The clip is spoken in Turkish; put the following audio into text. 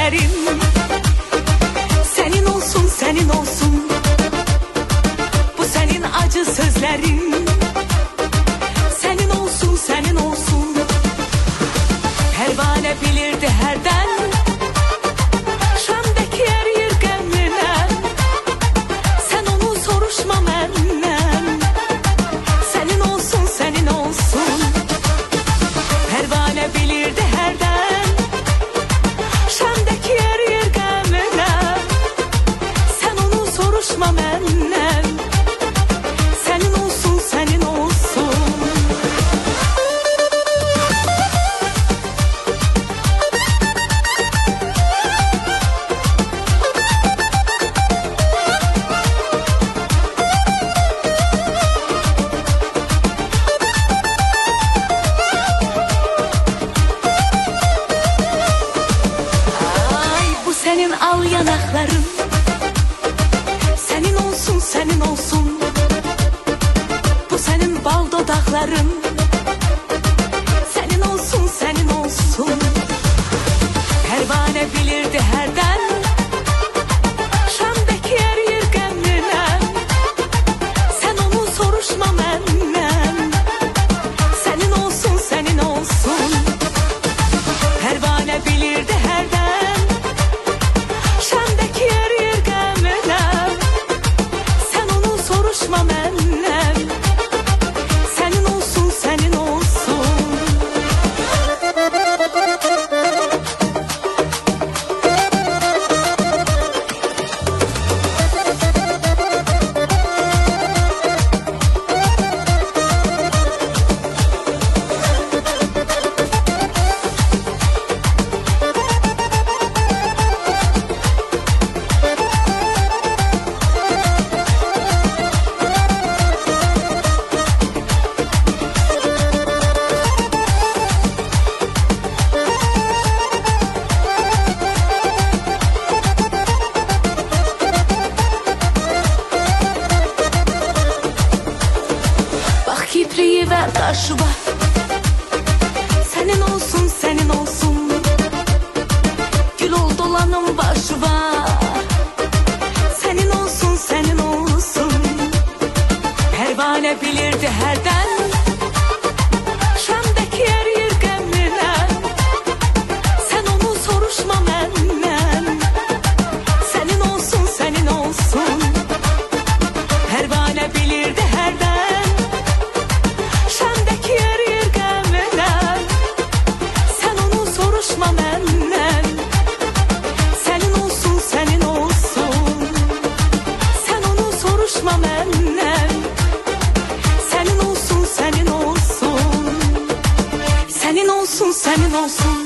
gözlerim. Senin olsun, senin olsun bu senin acı sözlerin. Senin olsun, senin olsun pervane bilirdi herden. Şam'daki yer yirgenlinen sen onu soruşma menden. Senin olsun, senin olsun pervane bilirdi herden. Şam'daki yer yirgenlinen sen onu soruşma menden. Senin olsun, senin olsun. Senin al yanakların senin olsun, senin olsun bu senin bal dudakların. Senin olsun, senin olsun pervane bilirdi herden. Şam'daki yer yirgenlinen sen onu soruşma menden. Senin olsun, senin olsun pervane bilirdi herden. Şam'daki yer yirgenlinen sen onu soruşma menden. Senin olsun, senin olsun. Kipriği ver taşıma senin olsun, senin olsun gül ol dolanım başıma. Senin olsun, senin olsun pervane bilirdi herden. Şam'daki yer yirgenlinen sen onu soruşma menden. Senin olsun, senin olsun pervane bilirdi herden. Şam'daki yer yirgenlinen sen onu soruşma menden. Senin olsun, senin olsun sen onu soruşma menden. Senin olsun, senin olsun senin olsun, senin olsun.